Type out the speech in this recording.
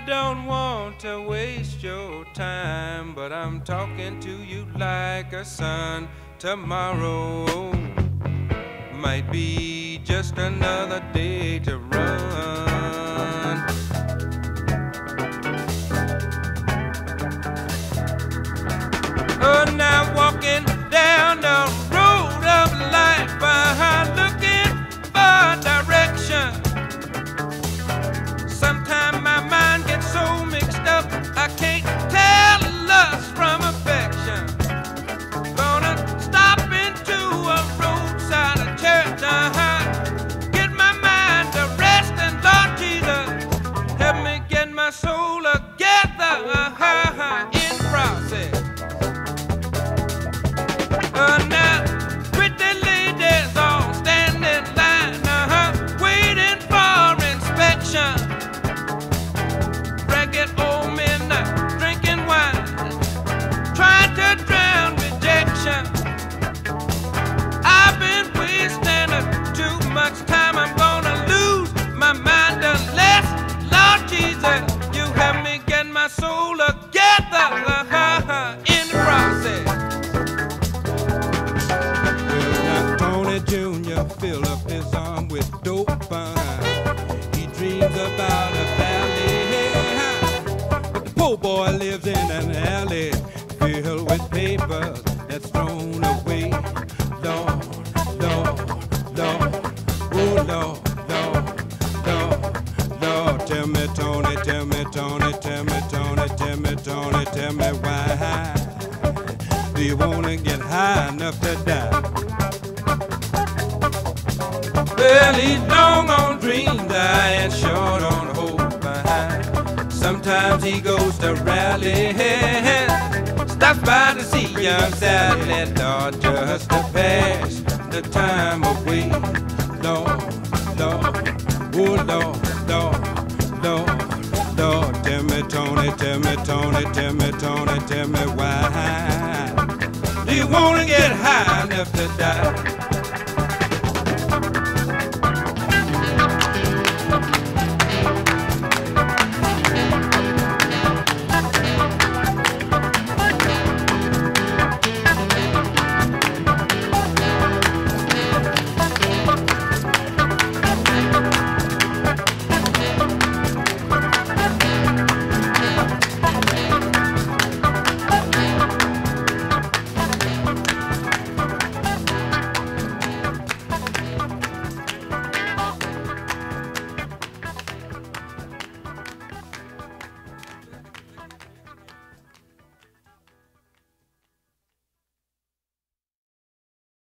don't want to waste your time, but I'm talking to you like a son. Tomorrow might be just another day to run. Oh, now walking down the road of life, looking for direction. Sometimes my mind gets so mixed up, I can't tell lust from affection. Gonna stop into a roadside church, get my mind to rest, and Lord Jesus, help me get my soul together in process. Now, pretty ladies all stand in line, waiting for inspection. Ragged old men drinking wine, trying to drown rejection. I've been wasting too much time. I'm gonna lose my mind unless, Lord Jesus, you help me get my soul together in the process. Junior fill up his arm with dope. He dreams about a valley, but the poor boy lives in an alley filled with papers that's thrown away. Lord, Lord, Lord, oh Lord, Lord, Lord, Lord, tell me, Tony, tell me, Tony, tell me, Tony, tell me, Tony, tell me why do you wanna get high enough to die? Well, these doggone dreams I ain't short on hope behind. Sometimes he goes to rally, stops by to see young Sally, Lord, just to pass the time away. Lord, Lord, oh Lord, Lord, Lord, Lord, tell me, Tony, tell me, Tony, tell me, Tony, tell me why do you wanna get high enough to die?